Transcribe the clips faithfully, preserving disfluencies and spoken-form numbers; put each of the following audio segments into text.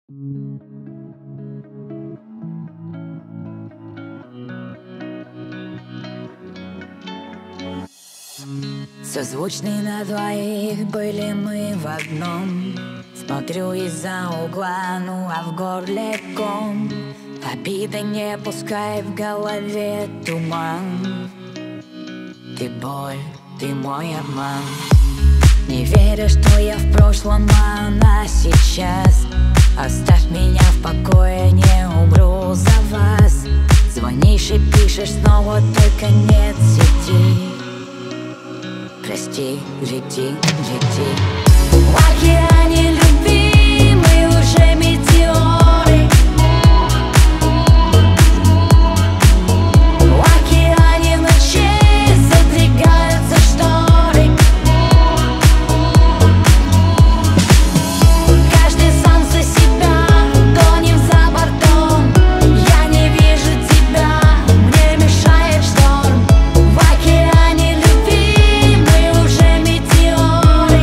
Созвучны на двоих были мы в одном. Смотрю из-за угла, ну а в горле ком. Обида не пускай в голове туман. Ты боль, ты мой обман. Не верю, что я в прошлом, а она сейчас. Оставь меня в покое, не умру за вас. Звонишь и пишешь снова, только нет сети. Прости, лети, лети. В океане любви мы уже метеоры. В океане ночей задвигаются шторы. Каждый сам за себя, тонем за бортом. Я не вижу тебя, мне мешает шторм. В океане любви мы уже метеоры.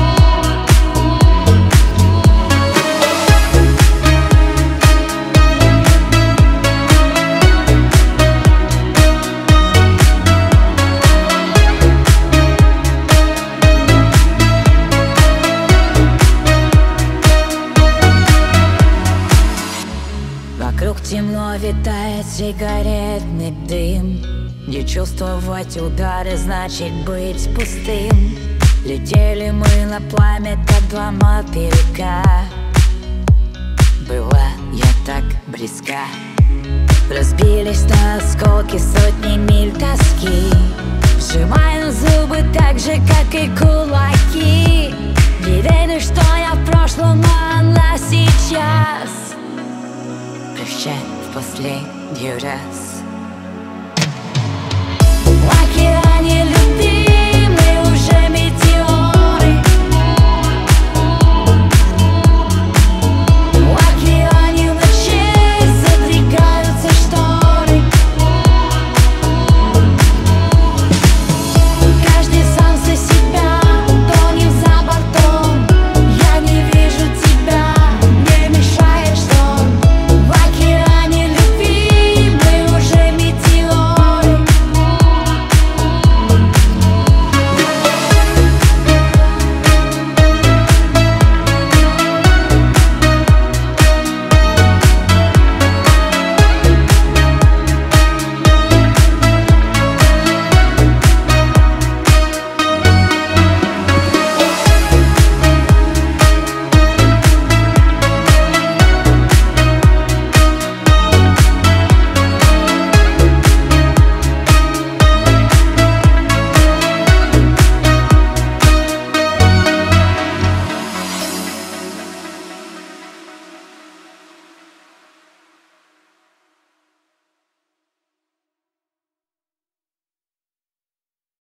Вокруг темно витает сигаретный дым. Не чувствовать удары значит быть пустым. Летели мы на пламя, как два мотылька. Была я так близка. Разбились на осколки сотни миль тоски. Сжимаю зубы так же, как и кулаки. Не верю, что я в прошлом, а она сейчас. Прощай в последний раз. В океане любви